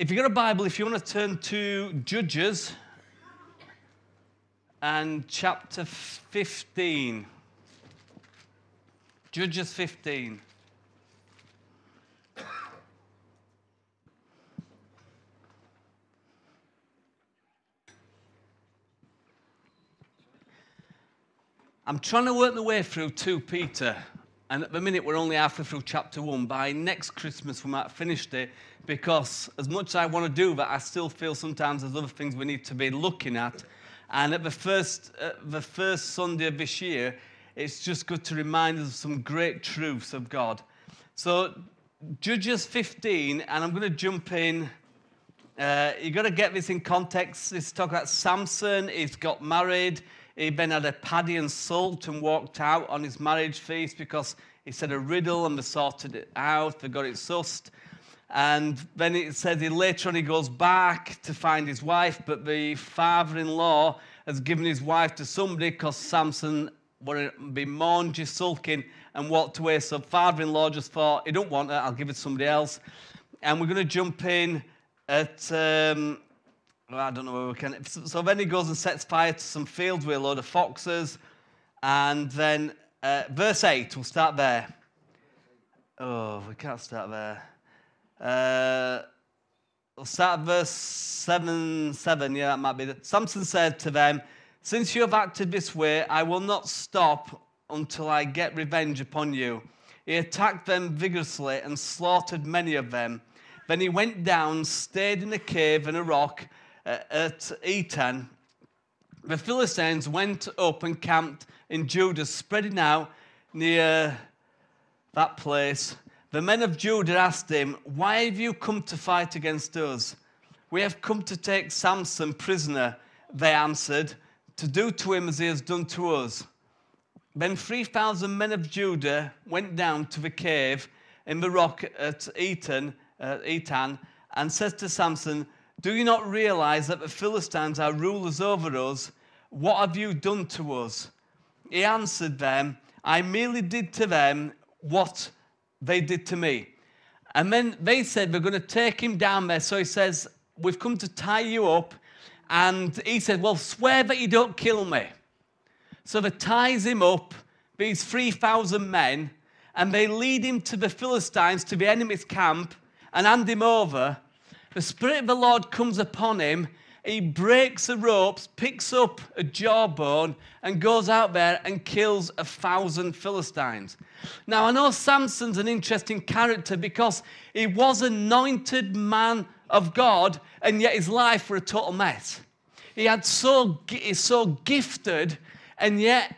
If you've got a Bible, if you want to turn to Judges and chapter 15. Judges 15. I'm trying to work my way through 2 Peter, and at the minute we're only halfway through chapter 1. By next Christmas we might have finished it, because as much as I want to do that, I still feel sometimes there's other things we need to be looking at. And at the first Sunday of this year, it's just good to remind us of some great truths of God. So Judges 15, and I'm going to jump in. You've got to get this in context. It's talking about Samson. He's got married. He then had a paddy and salt and walked out on his marriage feast because he said a riddle and they sorted it out. They got it sussed. And then it says later on he goes back to find his wife, but the father-in-law has given his wife to somebody because Samson would be mangy, sulking, and walked away. So father-in-law just thought, he don't want her, I'll give it to somebody else. And we're going to jump in at... I don't know where we can. So then he goes and sets fire to some fields with a load of foxes. And then verse 8, we'll start there. Oh, we can't start there. We'll start at verse 7, yeah, that might be it. Samson said to them, "Since you have acted this way, I will not stop until I get revenge upon you." He attacked them vigorously and slaughtered many of them. Then he went down, stayed in a cave and a rock, at Etan. The Philistines went up and camped in Judah, spreading out near that place. The men of Judah asked him, "Why have you come to fight against us?" "We have come to take Samson prisoner," they answered, "to do to him as he has done to us." Then 3,000 men of Judah went down to the cave in the rock at Etan, and said to Samson, "Do you not realize that the Philistines are rulers over us? What have you done to us?" He answered them, "I merely did to them what they did to me." And then they said, "We're going to take him down there." So he says, "We've come to tie you up." And he said, "Well, swear that you don't kill me." So they ties him up, these 3,000 men, and they lead him to the Philistines, to the enemy's camp, and hand him over. The Spirit of the Lord comes upon him. He breaks the ropes, picks up a jawbone, and goes out there and kills 1,000 Philistines. Now, I know Samson's an interesting character because he was an anointed man of God, and yet his life was a total mess. He's so gifted, and yet,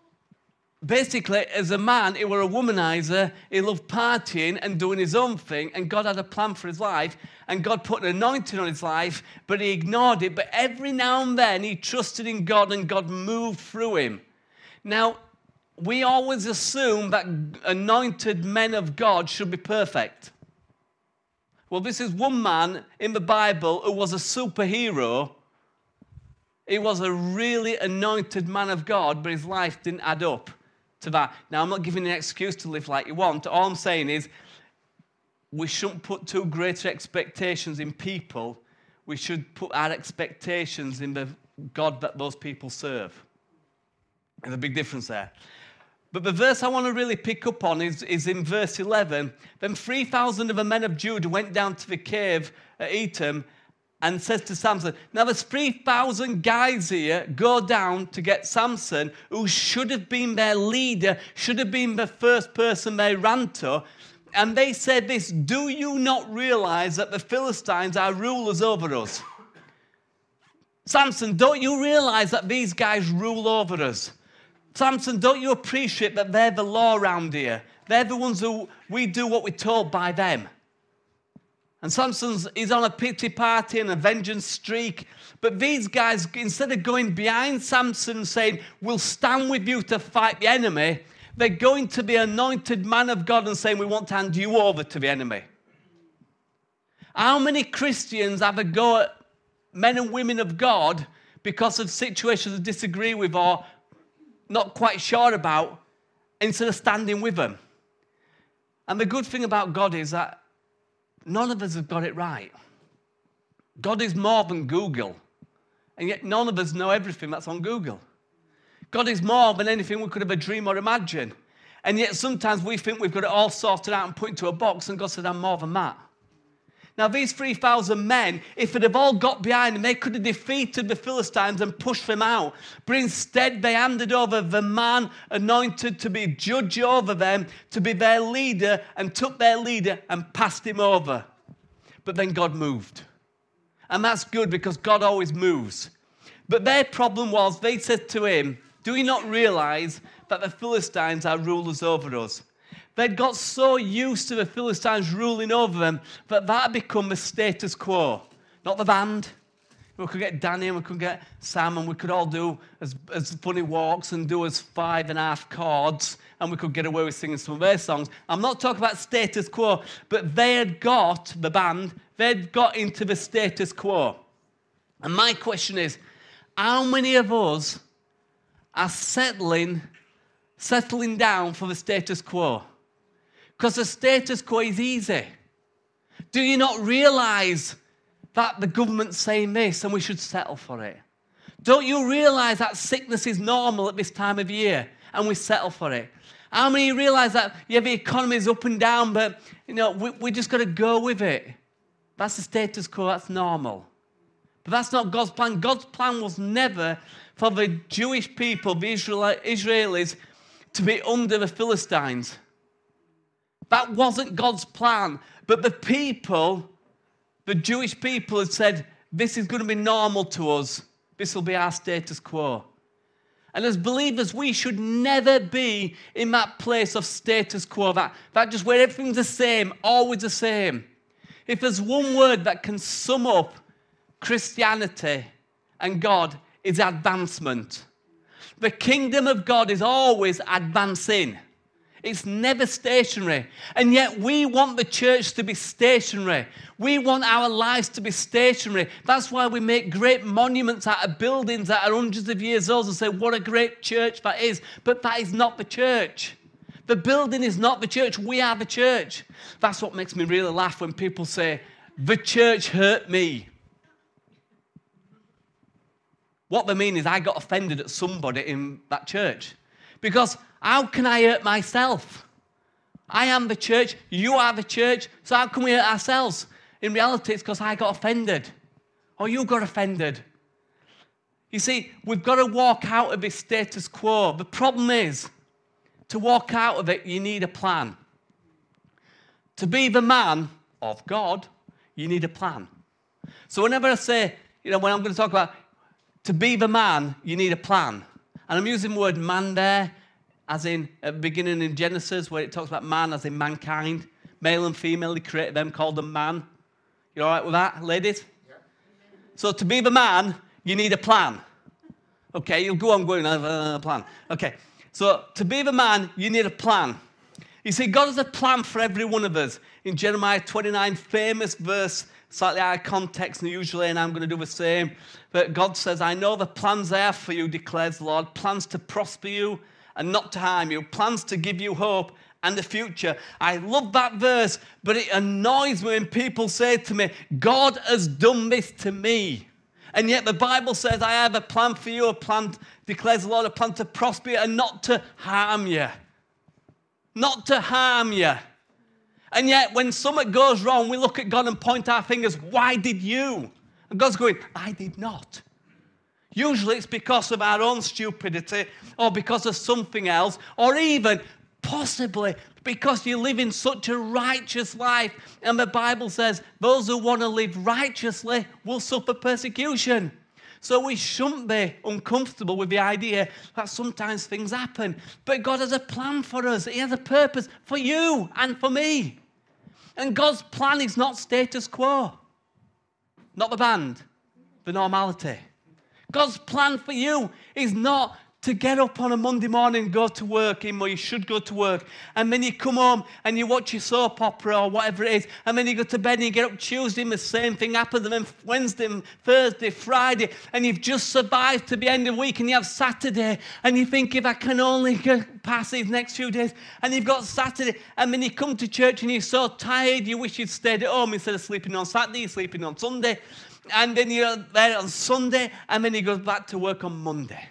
basically, as a man, he was a womanizer. He loved partying and doing his own thing, and God had a plan for his life, and God put an anointing on his life, but he ignored it. But every now and then, he trusted in God, and God moved through him. Now, we always assume that anointed men of God should be perfect. Well, this is one man in the Bible who was a superhero. He was a really anointed man of God, but his life didn't add up to that. Now, I'm not giving you an excuse to live like you want. All I'm saying is we shouldn't put too great expectations in people. We should put our expectations in the God that those people serve. There's a big difference there. But the verse I want to really pick up on is in verse 11. Then 3,000 of the men of Judah went down to the cave at Etam, and says to Samson, "Now there's 3,000 guys here, go down to get Samson, who should have been their leader, should have been the first person they ran to." And they said this, "Do you not realize that the Philistines are rulers over us?" Samson, don't you realize that these guys rule over us? Samson, don't you appreciate that they're the law around here? They're the ones who we do what we're told by them. And he's on a pity party and a vengeance streak. But these guys, instead of going behind Samson and saying, "We'll stand with you to fight the enemy," they're going to the anointed man of God and saying, "We want to hand you over to the enemy." How many Christians have a go at men and women of God because of situations they disagree with or not quite sure about, instead of standing with them? And the good thing about God is that none of us have got it right. God is more than Google. And yet none of us know everything that's on Google. God is more than anything we could ever dream or imagine. And yet sometimes we think we've got it all sorted out and put into a box, and God said, I'm more than that. Now these 3,000 men, if they'd have all got behind them, they could have defeated the Philistines and pushed them out. But instead they handed over the man anointed to be judge over them, to be their leader, and took their leader and passed him over. But then God moved. And that's good because God always moves. But their problem was, they said to him, do you not realize that the Philistines are rulers over us? They'd got so used to the Philistines ruling over them that had become the status quo. Not the band. We could get Danny and we could get Sam and we could all do as funny walks and do as 5.5 chords and we could get away with singing some of their songs. I'm not talking about status quo, but they had got, the band, they'd got into the status quo. And my question is, how many of us are settling down for the status quo? Because the status quo is easy. Do you not realize that the government's saying this and we should settle for it? Don't you realize that sickness is normal at this time of year and we settle for it? How many of you realize that, yeah, the economy is up and down, but, we just got to go with it? That's the status quo, that's normal. But that's not God's plan. God's plan was never for the Jewish people, the Israelis, to be under the Philistines. That wasn't God's plan. But the people, the Jewish people had said, this is going to be normal to us. This will be our status quo. And as believers, we should never be in that place of status quo, that just where everything's the same, always the same. If there's one word that can sum up Christianity and God, is advancement. The kingdom of God is always advancing. It's never stationary. And yet we want the church to be stationary. We want our lives to be stationary. That's why we make great monuments out of buildings that are hundreds of years old and say, what a great church that is. But that is not the church. The building is not the church. We are the church. That's what makes me really laugh when people say, the church hurt me. What they mean is I got offended at somebody in that church. Because how can I hurt myself? I am the church, you are the church, so how can we hurt ourselves? In reality, it's because I got offended. Or you got offended. You see, we've got to walk out of this status quo. The problem is, to walk out of it, you need a plan. To be the man of God, you need a plan. So whenever I say, when I'm going to talk about to be the man, you need a plan. And I'm using the word man there, as in at the beginning in Genesis, where it talks about man as in mankind. Male and female, he created them, called them man. You all right with that, ladies? Yeah. So to be the man, you need a plan. Okay, you'll go on going, a plan. Okay, so to be the man, you need a plan. You see, God has a plan for every one of us. In Jeremiah 29, famous verse, slightly out of context usually, and I'm going to do the same. But God says, I know the plans I have for you, declares the Lord, plans to prosper you and not to harm you, plans to give you hope and the future. I love that verse, but it annoys me when people say to me, God has done this to me. And yet the Bible says, I have a plan for you, a plan, declares the Lord, a plan to prosper you and not to harm you. Not to harm you. And yet, when something goes wrong, we look at God and point our fingers, why did you? And God's going, I did not. Usually it's because of our own stupidity or because of something else or even possibly because you live in such a righteous life. And the Bible says those who want to live righteously will suffer persecution. So we shouldn't be uncomfortable with the idea that sometimes things happen. But God has a plan for us. He has a purpose for you and for me. And God's plan is not status quo. Not the band, the normality. God's plan for you is not to get up on a Monday morning and go to work, even though you should go to work, and then you come home and you watch your soap opera or whatever it is, and then you go to bed and you get up Tuesday and the same thing happens, and then Wednesday, and Thursday, Friday, and you've just survived to the end of the week, and you have Saturday, and you think, if I can only get past these next few days, and you've got Saturday, and then you come to church and you're so tired, you wish you'd stayed at home instead of sleeping on Saturday, you're sleeping on Sunday, and then you're there on Sunday, and then you go back to work on Monday.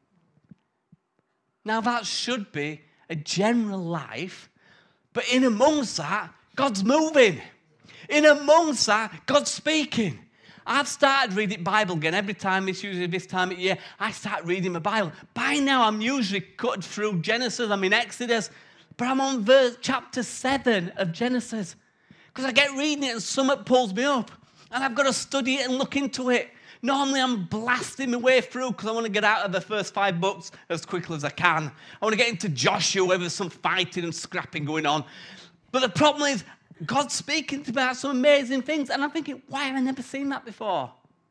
Now, that should be a general life, but in amongst that, God's moving. In amongst that, God's speaking. I've started reading Bible again. Every time, it's usually this time of year, I start reading my Bible. By now, I'm usually cut through Genesis. I'm in Exodus, but I'm on chapter 7 of Genesis because I get reading it and something pulls me up, and I've got to study it and look into it. Normally, I'm blasting my way through because I want to get out of the first 5 books as quickly as I can. I want to get into Joshua where there's some fighting and scrapping going on. But the problem is, God's speaking to me about some amazing things, and I'm thinking, why have I never seen that before?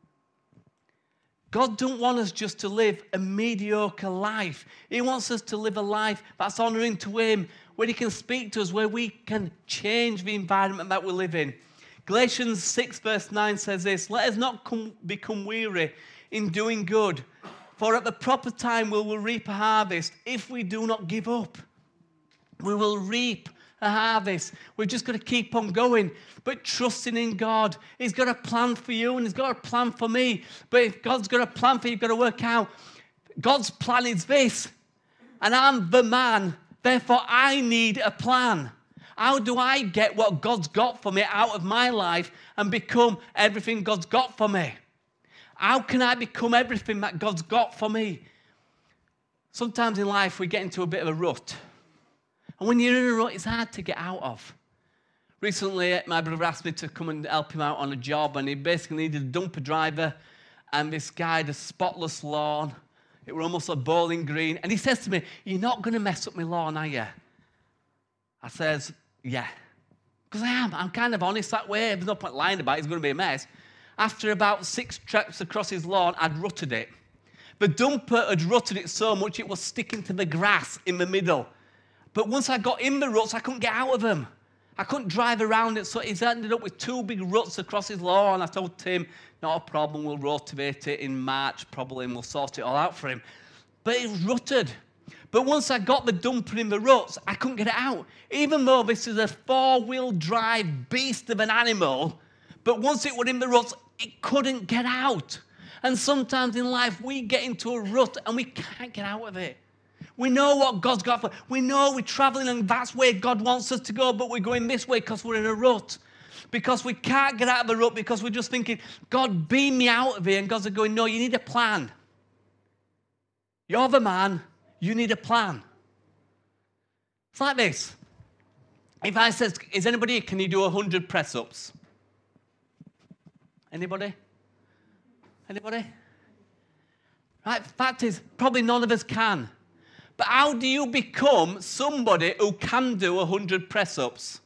God doesn't want us just to live a mediocre life. He wants us to live a life that's honoring to Him, where He can speak to us, where we can change the environment that we live in. Galatians 6 verse 9 says this, let us not become weary in doing good, for at the proper time we will reap a harvest if we do not give up. We will reap a harvest. We've just got to keep on going, but trusting in God. He's got a plan for you and He's got a plan for me. But if God's got a plan for you, you've got to work out, God's plan is this, and I'm the man, therefore I need a plan. How do I get what God's got for me out of my life and become everything God's got for me? How can I become everything that God's got for me? Sometimes in life we get into a bit of a rut. And when you're in a rut, it's hard to get out of. Recently, my brother asked me to come and help him out on a job, and he basically needed a dumper driver, and this guy had a spotless lawn. It was almost a bowling green. And he says to me, you're not going to mess up my lawn, are you? I says, yeah, because I am. I'm kind of honest that way. There's no point lying about it. It's going to be a mess. After about 6 trips across his lawn, I'd rutted it. The dumper had rutted it so much it was sticking to the grass in the middle. But once I got in the ruts, I couldn't get out of them. I couldn't drive around it, so he's ended up with 2 big ruts across his lawn. I told Tim, not a problem, we'll rotivate it in March probably, and we'll sort it all out for him. But it was rutted. But once I got the dumper in the ruts, I couldn't get it out. Even though this is a 4-wheel drive beast of an animal, but once it was in the ruts, it couldn't get out. And sometimes in life, we get into a rut and we can't get out of it. We know what God's got for us. We know we're traveling and that's where God wants us to go, but we're going this way because we're in a rut. Because we can't get out of the rut because we're just thinking, God, beam me out of here. And God's going, no, you need a plan. You're the man. You need a plan. It's like this. If I says, is anybody here, can you do 100 press-ups? Anybody? Anybody? Right, fact is, probably none of us can. But how do you become somebody who can do 100 press-ups?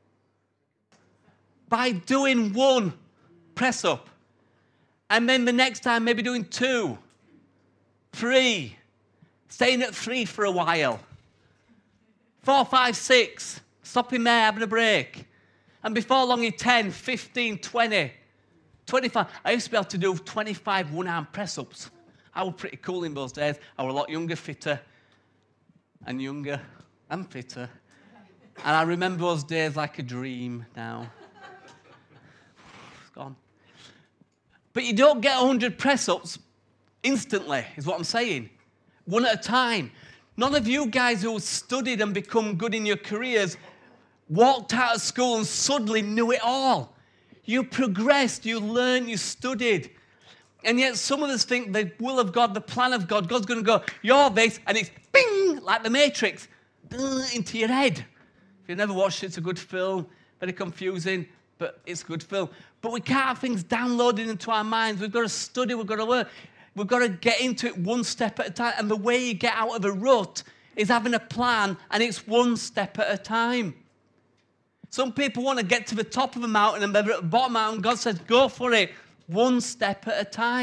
By doing 1 press-up. And then the next time maybe doing 2, 3, staying at 3 for a while. 4, 5, 6, stopping there, having a break. And before long, you're 10, 15, 20, 25. I used to be able to do 25 one-arm press-ups. I was pretty cool in those days. I was a lot younger, fitter, and fitter. And I remember those days like a dream now. It's gone. But you don't get 100 press-ups instantly, is what I'm saying. 1 at a time. None of you guys who studied and become good in your careers walked out of school and suddenly knew it all. You progressed, you learned, you studied. And yet some of us think the will of God, the plan of God, God's going to go, you're this, and it's bing, like the Matrix, into your head. If you've never watched it, it's a good film, very confusing, but it's a good film. But we can't have things downloaded into our minds. We've got to study, we've got to learn. We've got to get into it 1 step at a time. And the way you get out of a rut is having a plan, and it's 1 step at a time. Some people want to get to the top of a mountain and they're at the bottom of the mountain. God says, go for it, 1 step at a time.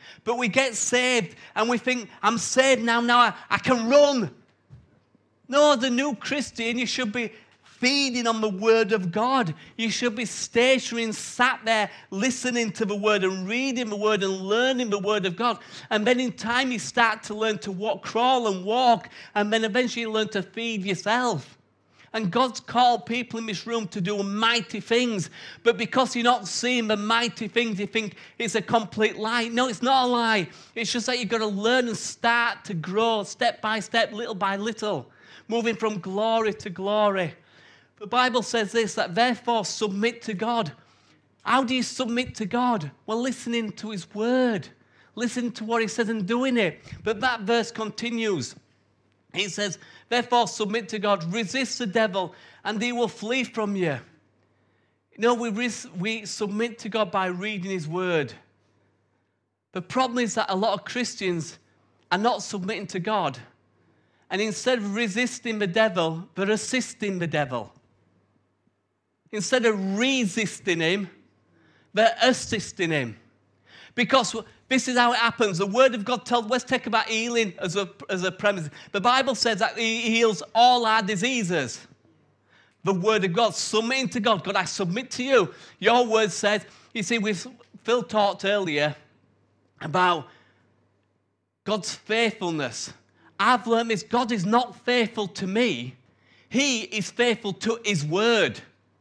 But we get saved and we think, I'm saved now I can run. No, the new Christian, you should be feeding on the Word of God. You should be stationary and sat there listening to the Word and reading the Word and learning the Word of God. And then in time you start to learn to walk, crawl and walk, and then eventually you learn to feed yourself. And God's called people in this room to do mighty things. But because you're not seeing the mighty things, you think it's a complete lie. No, it's not a lie. It's just that you've got to learn and start to grow step by step, little by little, moving from glory to glory. The Bible says this, that therefore submit to God. How do you submit to God? Well, listening to His Word. Listening to what He says and doing it. But that verse continues. It says, therefore submit to God, resist the devil, and he will flee from you. You know, we submit to God by reading His Word. The problem is that a lot of Christians are not submitting to God. And instead of resisting the devil, they're assisting the devil. Instead of resisting him, they're assisting him. Because this is how it happens. The Word of God tells, let's take about healing as a premise. The Bible says that He heals all our diseases. The Word of God, submitting to God. God, I submit to you. Your Word says, you see, Phil talked earlier about God's faithfulness. I've learned this. God is not faithful to me. He is faithful to His Word,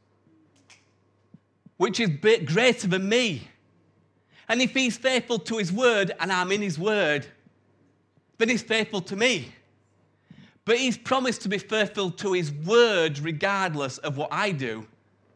which is greater than me. And if He's faithful to His Word and I'm in His Word, then He's faithful to me. But He's promised to be faithful to His Word regardless of what I do.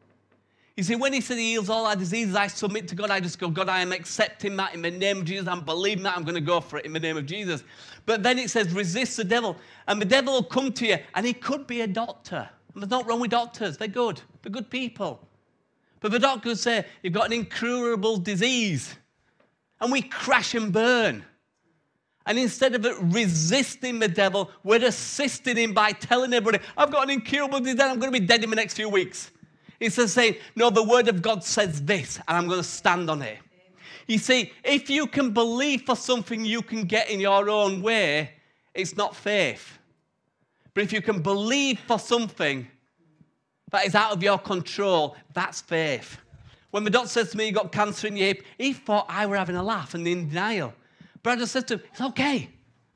You see, when He said He heals all our diseases, I submit to God. I just go, God, I am accepting that in the name of Jesus. I'm believing that. I'm going to go for it in the name of Jesus. But then it says, resist the devil. And the devil will come to you. And he could be a doctor. And there's nothing wrong with doctors. They're good. They're good people. But the doctor would say, you've got an incurable disease. And we crash and burn. And instead of resisting the devil, we're assisting him by telling everybody, I've got an incurable disease, I'm going to be dead in the next few weeks. Instead of saying, no, the Word of God says this, and I'm going to stand on it. You see, if you can believe for something you can get in your own way, it's not faith. But if you can believe for something that is out of your control, that's faith. When the doctor says to me, you got cancer in your hip, he thought I were having a laugh and in denial. But I just said to him, it's okay.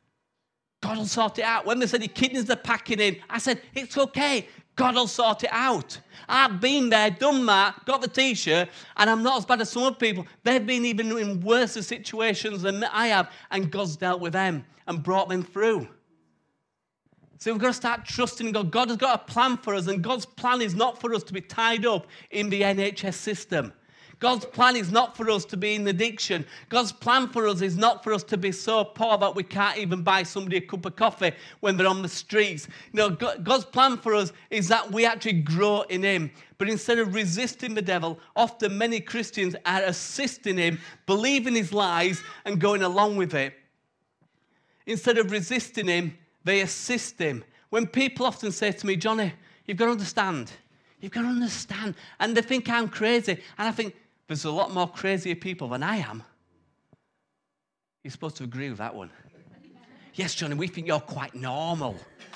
God will sort it out. When they said your kidneys are packing in, I said, it's okay. God will sort it out. I've been there, done that, got the T-shirt, and I'm not as bad as some other people. They've been even in worse situations than I have, and God's dealt with them and brought them through. So we've got to start trusting God. God has got a plan for us, and God's plan is not for us to be tied up in the NHS system. God's plan is not for us to be in addiction. God's plan for us is not for us to be so poor that we can't even buy somebody a cup of coffee when they're on the streets. No, God's plan for us is that we actually grow in Him. But instead of resisting the devil, often many Christians are assisting him, believing his lies, and going along with it. Instead of resisting him, they assist him. When people often say to me, Johnny, you've got to understand. You've got to understand. And they think I'm crazy. And I think, there's a lot more crazier people than I am. You're supposed to agree with that one. Yes, Johnny, we think you're quite normal.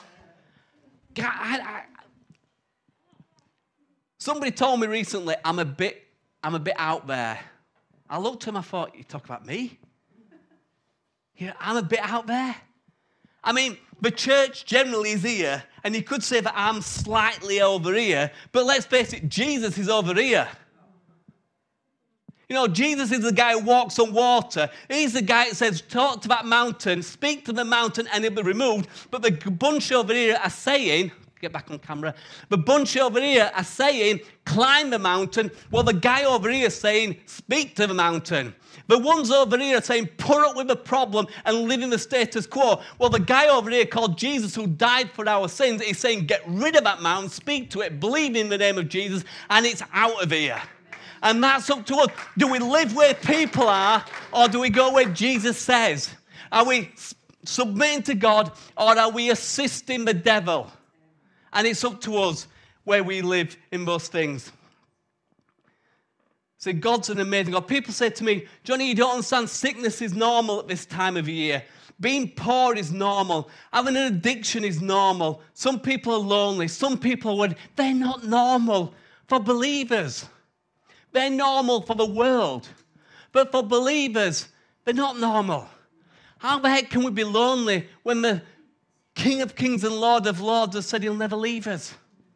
Somebody told me recently I'm a bit out there. I looked at him, I thought, you talk about me? Yeah, I'm a bit out there. I mean, the church generally is here, and you could say that I'm slightly over here, but let's face it, Jesus is over here. You know, Jesus is the guy who walks on water. He's the guy that says, talk to that mountain, speak to the mountain, and it'll be removed. But the bunch over here are saying, get back on camera, the bunch over here are saying, climb the mountain. Well, the guy over here is saying, speak to the mountain. The ones over here are saying, put up with the problem and live in the status quo. Well, the guy over here called Jesus, who died for our sins, is saying, get rid of that mountain, speak to it, believe in the name of Jesus, and it's out of here. And that's up to us. Do we live where people are, or do we go where Jesus says? Are we submitting to God, or are we assisting the devil? And it's up to us where we live in those things. See, God's an amazing God. People say to me, Johnny, you don't understand, sickness is normal at this time of year. Being poor is normal. Having an addiction is normal. Some people are lonely. Some people are... They're not normal for believers. They're normal for the world. But for believers, they're not normal. How the heck can we be lonely when the King of Kings and Lord of Lords has said he'll never leave us?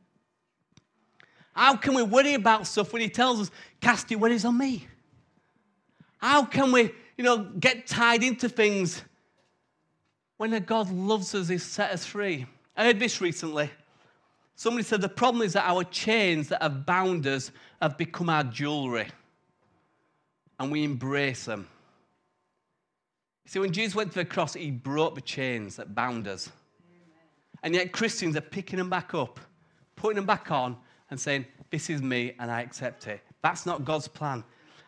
How can we worry about stuff when he tells us, cast your worries on me? How can we, get tied into things when a God loves us, he's set us free? I heard this recently. Somebody said the problem is that our chains that have bound us have become our jewelry. And we embrace them. See, when Jesus went to the cross, he broke the chains that bound us. And yet Christians are picking them back up, putting them back on, and saying, this is me and I accept it. That's not God's plan.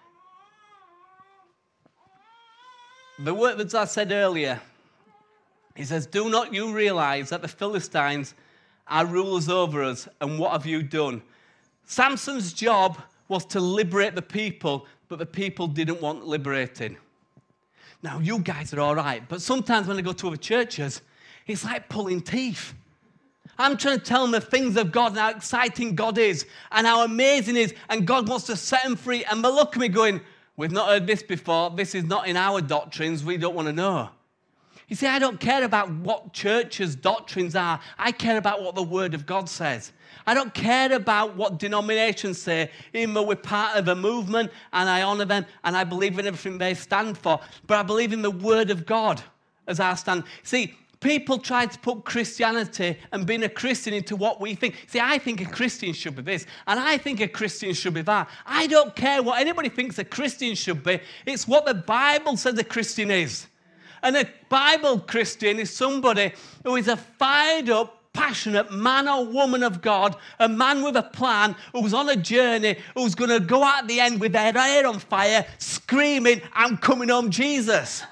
The word that I said earlier, he says, do not you realize that the Philistines are rulers over us, and what have you done? Samson's job was to liberate the people, but the people didn't want liberating. Now, you guys are all right, but sometimes when I go to other churches, it's like pulling teeth. I'm trying to tell them the things of God and how exciting God is and how amazing he is, and God wants to set them free. And they look at me going, we've not heard this before. This is not in our doctrines. We don't want to know. You see, I don't care about what churches' doctrines are. I care about what the Word of God says. I don't care about what denominations say, even though we're part of a movement and I honour them and I believe in everything they stand for. But I believe in the Word of God as our stand. See, people try to put Christianity and being a Christian into what we think. See, I think a Christian should be this, and I think a Christian should be that. I don't care what anybody thinks a Christian should be. It's what the Bible says a Christian is. And a Bible Christian is somebody who is a fired up, passionate man or woman of God, a man with a plan, who's on a journey, who's going to go out at the end with their hair on fire, screaming, I'm coming home, Jesus.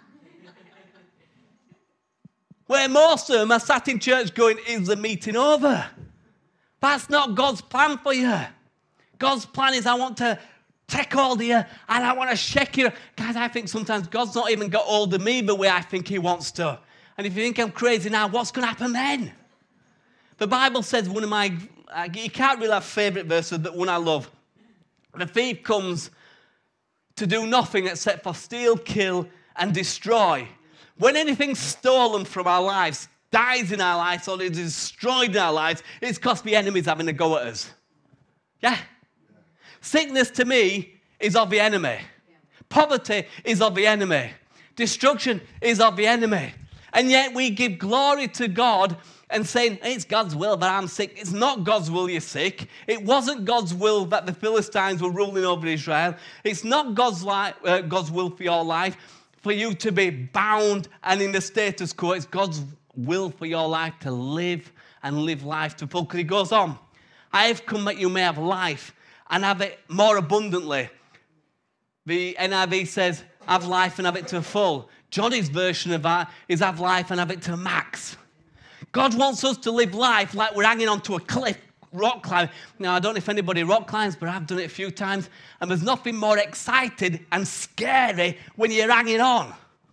Where most of them are sat in church going, is the meeting over? That's not God's plan for you. God's plan is I want to take hold of you and I want to shake you. Guys, I think sometimes God's not even got hold of me the way I think he wants to. And if you think I'm crazy now, what's going to happen then? The Bible says one of my, you can't really have favourite verses, but one I love. The thief comes to do nothing except for steal, kill, and destroy. When anything's stolen from our lives, dies in our lives, or is destroyed in our lives, it's because the enemy's having a go at us. Yeah? Sickness to me is of the enemy. Poverty is of the enemy. Destruction is of the enemy. And yet we give glory to God and saying, it's God's will that I'm sick. It's not God's will you're sick. It wasn't God's will that the Philistines were ruling over Israel. It's not God's will for your life, for you to be bound and in the status quo. It's God's will for your life to live and live life to full. Because he goes on, I have come that you may have life and have it more abundantly. The NIV says, have life and have it to full. Johnny's version of that is have life and have it to max. God wants us to live life like we're hanging onto a cliff, rock climbing. Now, I don't know if anybody rock climbs, but I've done it a few times. And there's nothing more exciting and scary when you're hanging on.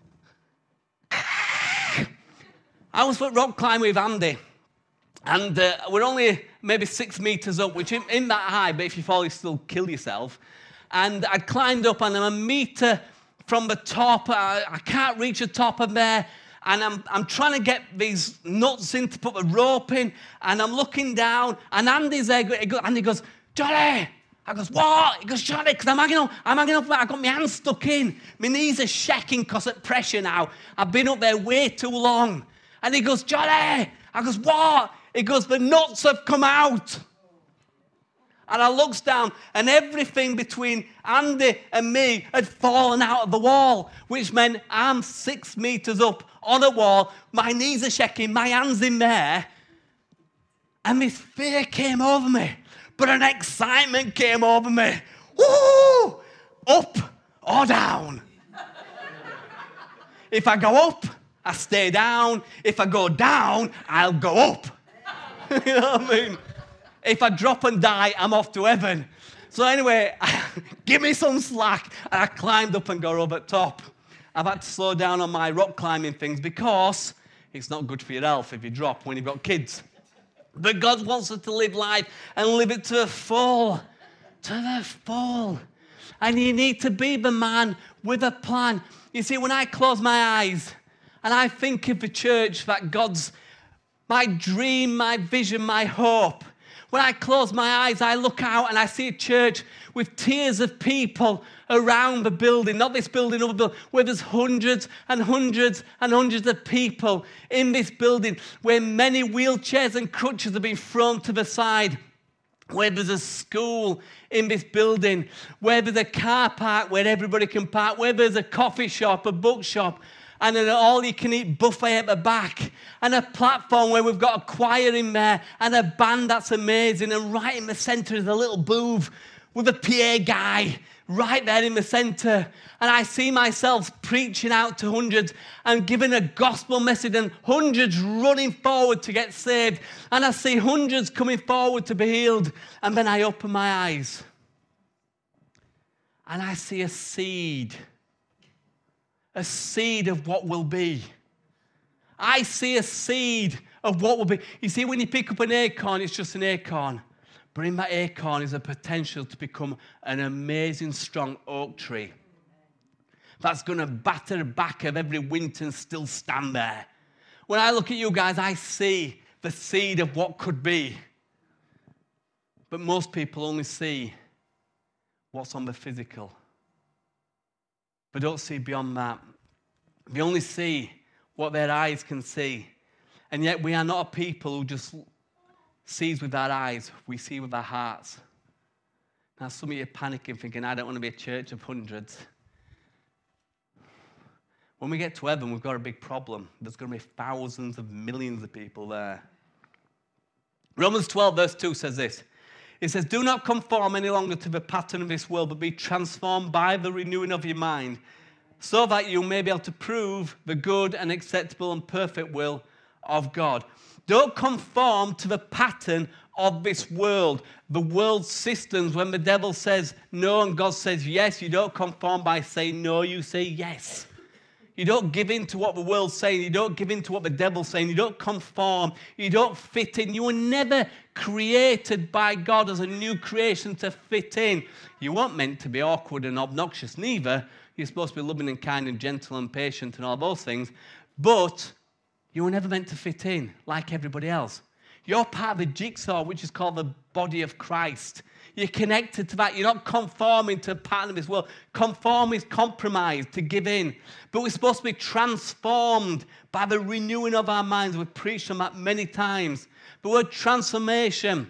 I was at rock climbing with Andy. And we're only maybe 6 meters up, which isn't that high, but if you fall, you still kill yourself. And I climbed up, and I'm a meter from the top. I can't reach the top of there. And I'm trying to get these nuts in to put the rope in. And I'm looking down, and Andy's there. And he goes, Johnny. I goes, what? He goes, Johnny, because I'm hanging up. I've got my hands stuck in. My knees are shaking because of pressure now. I've been up there way too long. And he goes, Johnny. I goes, what? He goes, the nuts have come out. And I looks down, and everything between Andy and me had fallen out of the wall, which meant I'm 6 meters up on a wall. My knees are shaking, my hand's in there. And this fear came over me, but an excitement came over me. Woo! Up or down. If I go up, I stay down. If I go down, I'll go up. You know what I mean? If I drop and die, I'm off to heaven. So anyway, give me some slack. And I climbed up and got over the top. I've had to slow down on my rock climbing things because it's not good for your health if you drop when you've got kids. But God wants us to live life and live it to the full. To the full. And you need to be the man with a plan. You see, when I close my eyes and I think of the church that God's my dream, my vision, my hope. When I close my eyes, I look out and I see a church with tiers of people around the building, not this building, other building, where there's hundreds and hundreds and hundreds of people in this building, where many wheelchairs and crutches have been thrown to the side, where there's a school in this building, where there's a car park where everybody can park, where there's a coffee shop, a bookshop, and an all-you-can-eat buffet at the back, and a platform where we've got a choir in there, and a band that's amazing, and right in the centre is a little booth with a PA guy right there in the centre. And I see myself preaching out to hundreds and giving a gospel message, and hundreds running forward to get saved, and I see hundreds coming forward to be healed, and then I open my eyes, and I see a seed of what will be. I see a seed of what will be. You see, when you pick up an acorn, it's just an acorn. But in that acorn is a potential to become an amazing, strong oak tree that's going to batter the back of every winter and still stand there. When I look at you guys, I see the seed of what could be. But most people only see what's on the physical. They don't see beyond that. They only see what their eyes can see. And yet we are not a people who just sees with our eyes. We see with our hearts. Now some of you are panicking, thinking, I don't want to be a church of hundreds. When we get to heaven, we've got a big problem. There's going to be thousands of millions of people there. Romans 12 verse 2 says this. It says, do not conform any longer to the pattern of this world, but be transformed by the renewing of your mind, so that you may be able to prove the good and acceptable and perfect will of God. Don't conform to the pattern of this world, the world's systems. When the devil says no and God says yes, you don't conform by saying no, you say yes. You don't give in to what the world's saying. You don't give in to what the devil's saying. You don't conform. You don't fit in. You were never created by God as a new creation to fit in. You weren't meant to be awkward and obnoxious neither. You're supposed to be loving and kind and gentle and patient and all those things. But you were never meant to fit in like everybody else. You're part of the jigsaw, which is called the body of Christ. You're connected to that. You're not conforming to a pattern of this world. Conform is compromise, to give in. But we're supposed to be transformed by the renewing of our minds. We've preached on that many times. The word transformation,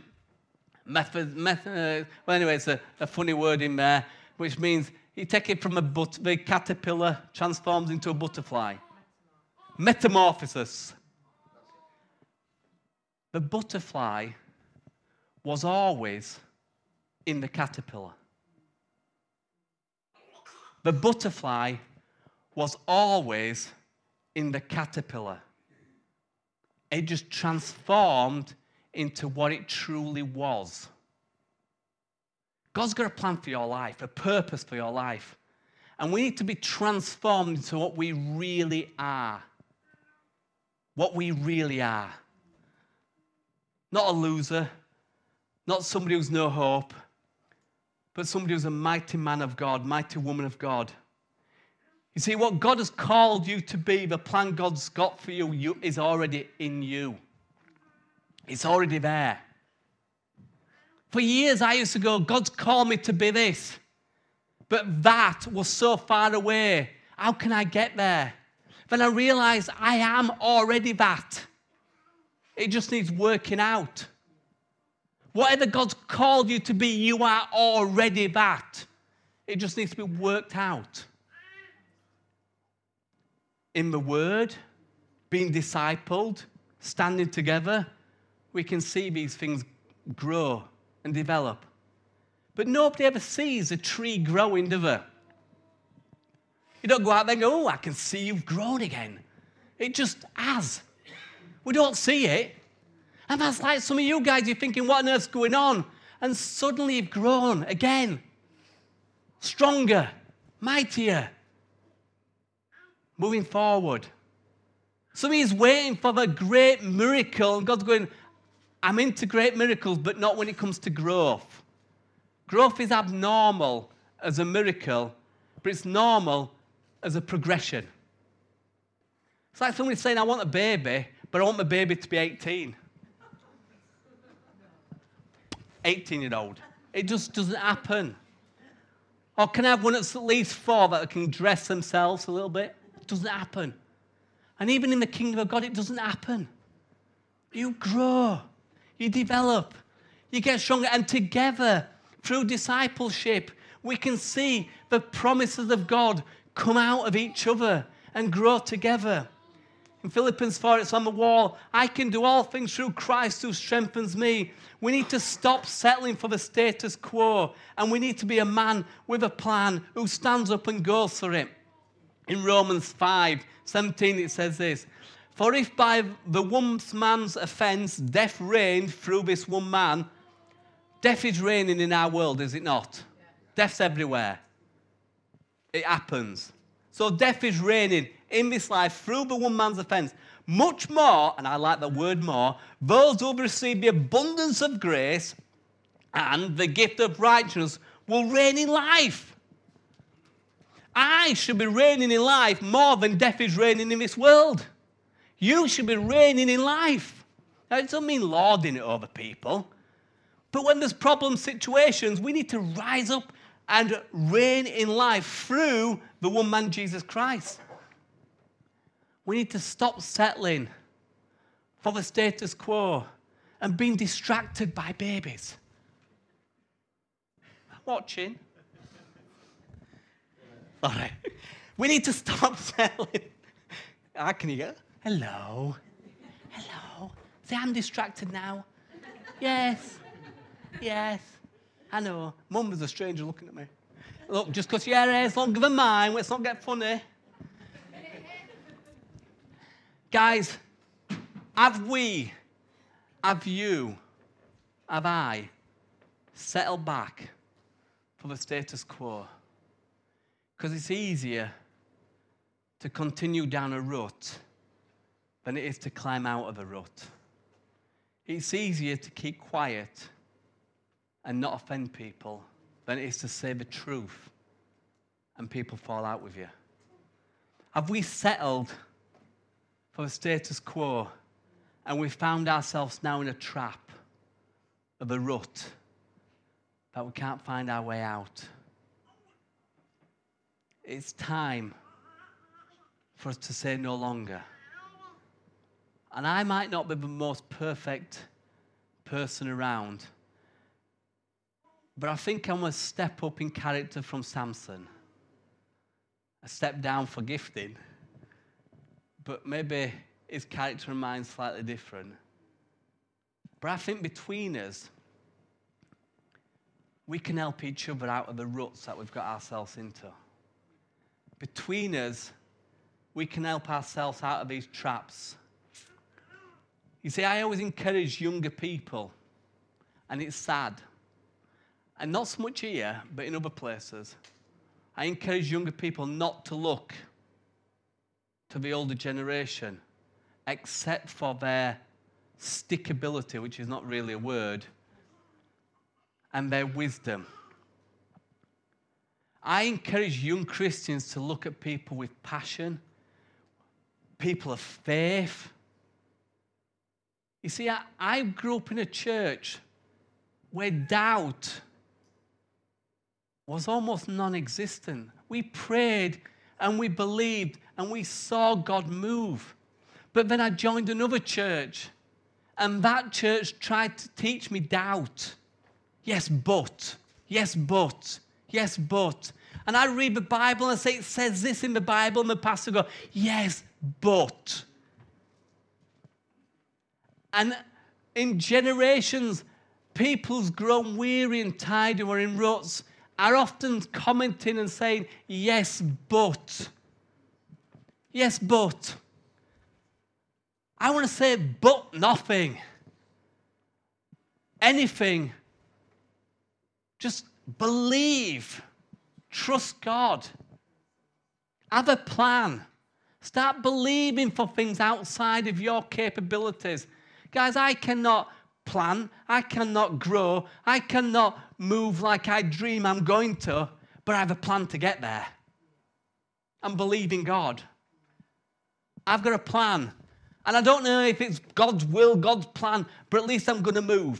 well, anyway, it's a funny word in there, which means you take it from the caterpillar, transforms into a butterfly. Metamorphosis. The butterfly was always in the caterpillar. The butterfly was always in the caterpillar. It just transformed into what it truly was. God's got a plan for your life, a purpose for your life. And we need to be transformed into what we really are. What we really are. Not a loser, not somebody who's no hope, but somebody who's a mighty man of God, mighty woman of God. You see, what God has called you to be, the plan God's got for you is already in you. It's already there. For years I used to go, God's called me to be this. But that was so far away. How can I get there? Then I realized I am already that. It just needs working out. Whatever God's called you to be, you are already that. It just needs to be worked out. In the Word, being discipled, standing together, we can see these things grow and develop. But nobody ever sees a tree growing, do they? You don't go out there and go, oh, I can see you've grown again. It just has. We don't see it. And that's like some of you guys, you're thinking, what on earth's going on? And suddenly you've grown again. Stronger, mightier, moving forward. Some of you is waiting for the great miracle, and God's going, I'm into great miracles, but not when it comes to growth. Growth is abnormal as a miracle, but it's normal as a progression. It's like somebody saying, I want a baby, but I want my baby to be 18. 18-year-old. It just doesn't happen. Or can I have one that's at least 4 that can dress themselves a little bit? It doesn't happen. And even in the kingdom of God, it doesn't happen. You grow. You develop. You get stronger. And together, through discipleship, we can see the promises of God come out of each other and grow together. In Philippians 4, it's on the wall. I can do all things through Christ who strengthens me. We need to stop settling for the status quo. And we need to be a man with a plan who stands up and goes for it. In Romans 5:17, it says this. For if by the one man's offense death reigned through this one man, death is reigning in our world, is it not? Yeah. Death's everywhere. It happens. So death is reigning in this life through the one man's offense. Much more, and I like the word more, those who have received the abundance of grace and the gift of righteousness will reign in life. I should be reigning in life more than death is reigning in this world. You should be reigning in life. Now, it doesn't mean lording it over people. But when there's problem situations, we need to rise up and reign in life through the one man, Jesus Christ. We need to stop settling for the status quo and being distracted by babies. I'm watching. All right. We need to stop settling. Can you go? Hello. Hello. Say, I'm distracted now. Yes. Yes. I know. Mum was a stranger looking at me. Look, just because your hair is longer than mine, let's not get funny. Guys, have we, have you, have I settled back for the status quo? Because it's easier to continue down a rut than it is to climb out of a rut. It's easier to keep quiet and not offend people than it is to say the truth and people fall out with you. Have we settled for the status quo and we found ourselves now in a trap of a rut that we can't find our way out? It's time for us to say no longer. And I might not be the most perfect person around, but I think I'm a step up in character from Samson. A step down for gifting, but maybe his character and mine slightly different. But I think between us, we can help each other out of the ruts that we've got ourselves into. Between us, we can help ourselves out of these traps. You see, I always encourage younger people, and it's sad, and not so much here, but in other places. I encourage younger people not to look to the older generation, except for their stickability, which is not really a word, and their wisdom. I encourage young Christians to look at people with passion, people of faith. You see, I grew up in a church where doubt was almost non-existent. We prayed and we believed and we saw God move. But then I joined another church, and that church tried to teach me doubt. Yes, but. Yes, but. Yes, but. And I read the Bible and I say, it says this in the Bible, and the pastor goes, yes, but. And in generations, people's grown weary and tired who are in ruts are often commenting and saying, yes, but. Yes, but. I want to say, but nothing. Anything Just believe. Trust God. Have a plan. Start believing for things outside of your capabilities. Guys, I cannot plan. I cannot grow. I cannot move like I dream I'm going to, but I have a plan to get there. I'm believing God. I've got a plan. And I don't know if it's God's will, God's plan, but at least I'm going to move.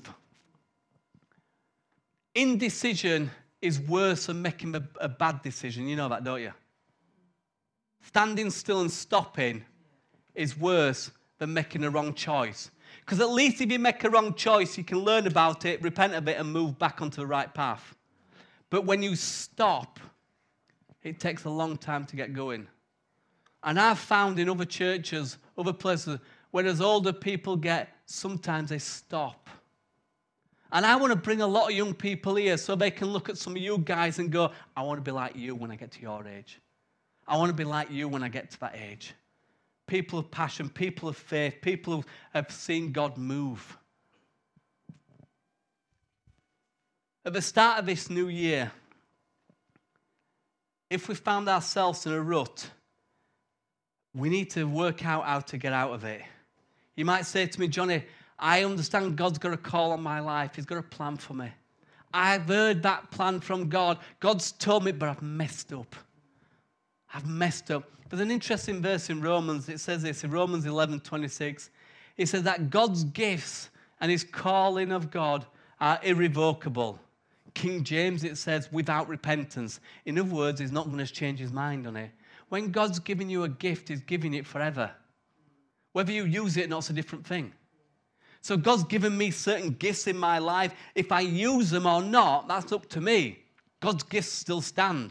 Indecision is worse than making a bad decision. You know that, don't you? Standing still and stopping is worse than making a wrong choice. Because at least if you make a wrong choice, you can learn about it, repent of it, and move back onto the right path. But when you stop, it takes a long time to get going. And I've found in other churches, other places, when as older people get, sometimes they stop. And I want to bring a lot of young people here so they can look at some of you guys and go, I want to be like you when I get to your age. I want to be like you when I get to that age. People of passion, people of faith, people who have seen God move. At the start of this new year, if we found ourselves in a rut, we need to work out how to get out of it. You might say to me, Johnny, I understand God's got a call on my life. He's got a plan for me. I've heard that plan from God. God's told me, but I've messed up. I've messed up. There's an interesting verse in Romans. It says this, in Romans 11:26. It says that God's gifts and his calling of God are irrevocable. King James, it says, without repentance. In other words, he's not going to change his mind on it. When God's giving you a gift, he's giving it forever. Whether you use it or not, it's a different thing. So God's given me certain gifts in my life. If I use them or not, that's up to me. God's gifts still stand.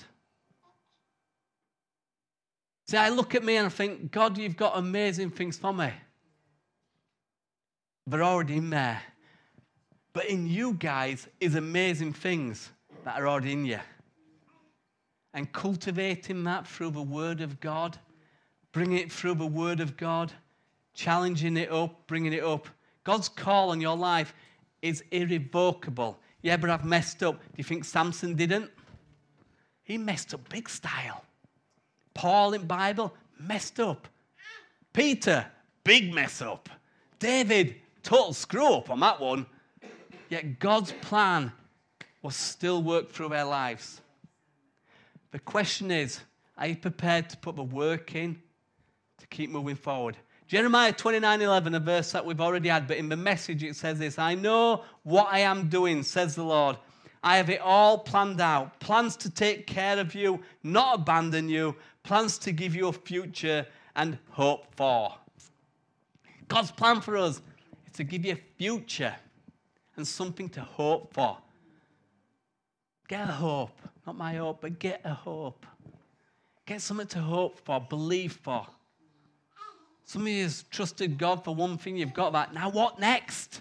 See, I look at me and I think, God, you've got amazing things for me. They're already in there. But in you guys is amazing things that are already in you. And cultivating that through the Word of God, bringing it through the Word of God, challenging it up, bringing it up. God's call on your life is irrevocable. Yeah, but I've messed up. Do you think Samson didn't? He messed up big style. Paul in the Bible messed up. Peter, big mess up. David, total screw up on that one. Yet God's plan will still work through their lives. The question is, are you prepared to put the work in to keep moving forward? Jeremiah 29:11, a verse that we've already had, but in the Message it says this, I know what I am doing, says the Lord. I have it all planned out. Plans to take care of you, not abandon you. Plans to give you a future and hope for. God's plan for us is to give you a future and something to hope for. Get a hope. Not my hope, but get a hope. Get something to hope for, believe for. Some of you have trusted God for one thing, you've got that. Now what next?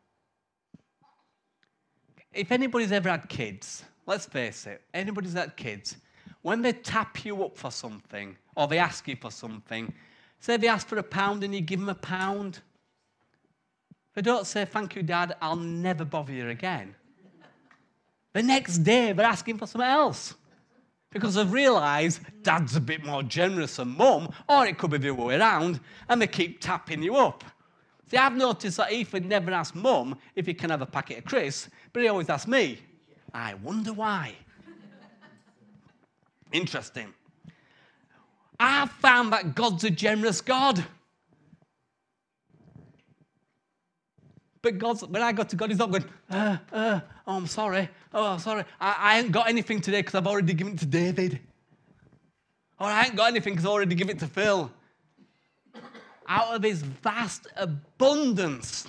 If anybody's ever had kids, let's face it, anybody's had kids, when they tap you up for something, or they ask you for something, say they ask for £1 and you give them £1. They don't say, thank you, Dad, I'll never bother you again. The next day, they're asking for something else. Because they've realised Dad's a bit more generous than Mum, or it could be the other way around, and they keep tapping you up. See, I've noticed that Ethan never asks Mum if he can have a packet of crisps, but he always asks me. I wonder why. Interesting. I've found that God's a generous God. But when I go to God, he's not going, oh, I'm sorry. Oh, sorry. I ain't got anything today because I've already given it to David. Or I ain't got anything because I already given it to Phil. Out of his vast abundance,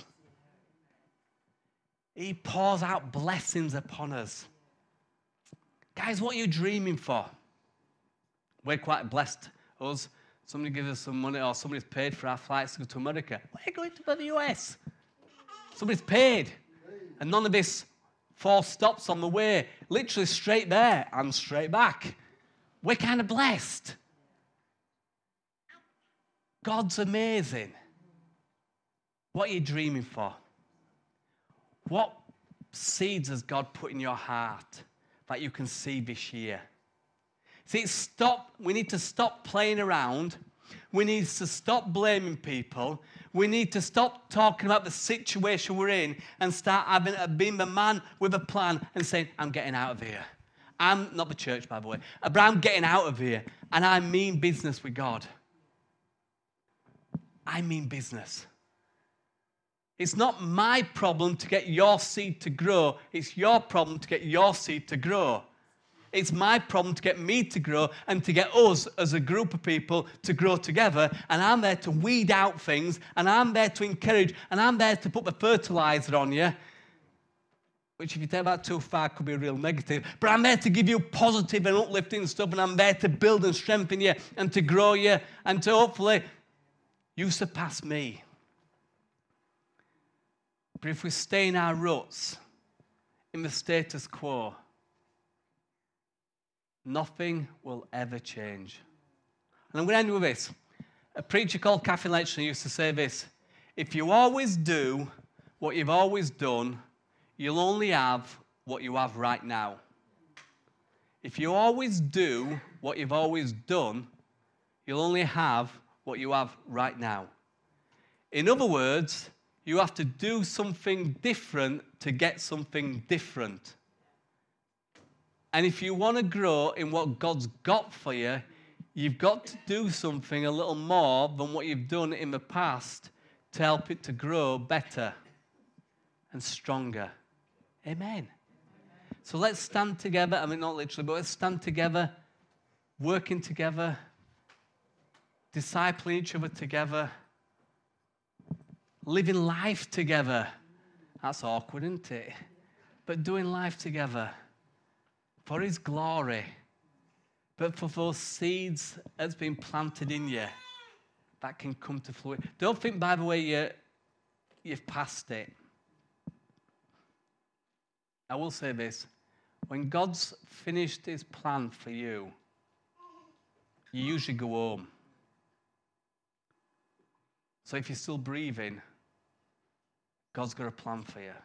he pours out blessings upon us. Guys, what are you dreaming for? We're quite blessed. Us, somebody gives us some money or somebody's paid for our flights to go to America. We're going to the US. Somebody's paid. And none of this 4 stops on the way. Literally straight there and straight back. We're kind of blessed. God's amazing. What are you dreaming for? What seeds has God put in your heart that you can see this year? See, we need to stop playing around. We need to stop blaming people. We need to stop talking about the situation we're in and start being the man with a plan and saying, I'm getting out of here. I'm not the church, by the way, but I'm getting out of here. And I mean business with God. I mean business. It's not my problem to get your seed to grow. It's your problem to get your seed to grow. It's my problem to get me to grow and to get us as a group of people to grow together. And I'm there to weed out things, and I'm there to encourage, and I'm there to put the fertilizer on you, which if you take that too far could be real negative. But I'm there to give you positive and uplifting stuff, and I'm there to build and strengthen you and to grow you and to hopefully you surpass me. But if we stay in our ruts, in the status quo, nothing will ever change. And I'm going to end with this. A preacher called Kathy Letchner used to say this: if you always do what you've always done, you'll only have what you have right now. If you always do what you've always done, you'll only have what you have right now. In other words, you have to do something different to get something different. And if you want to grow in what God's got for you, you've got to do something a little more than what you've done in the past to help it to grow better and stronger. Amen. So let's stand together. I mean, not literally, but let's stand together, working together, discipling each other together, living life together. That's awkward, isn't it? But doing life together for His glory, but for those seeds that's been planted in you that can come to fruition. Don't think, by the way, you've passed it. I will say this: when God's finished His plan for you, you usually go home. So if you're still breathing, God's got a plan for you.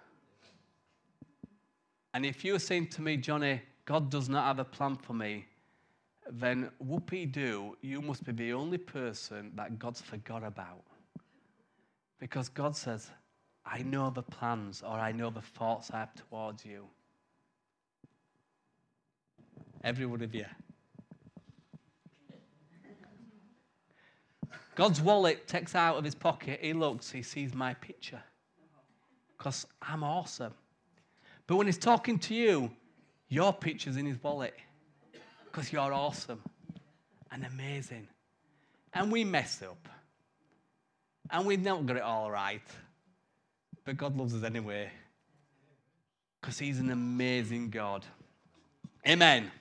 And if you're saying to me, Johnny, God does not have a plan for me, then whoopee-doo, you must be the only person that God's forgot about. Because God says, I know the plans, or I know the thoughts I have towards you. Every one of you. God's wallet takes out of his pocket, he looks, he sees my picture. Because I'm awesome. But when he's talking to you, your picture's in his wallet. Because you're awesome and amazing. And we mess up. And we've not got it all right. But God loves us anyway. Because he's an amazing God. Amen.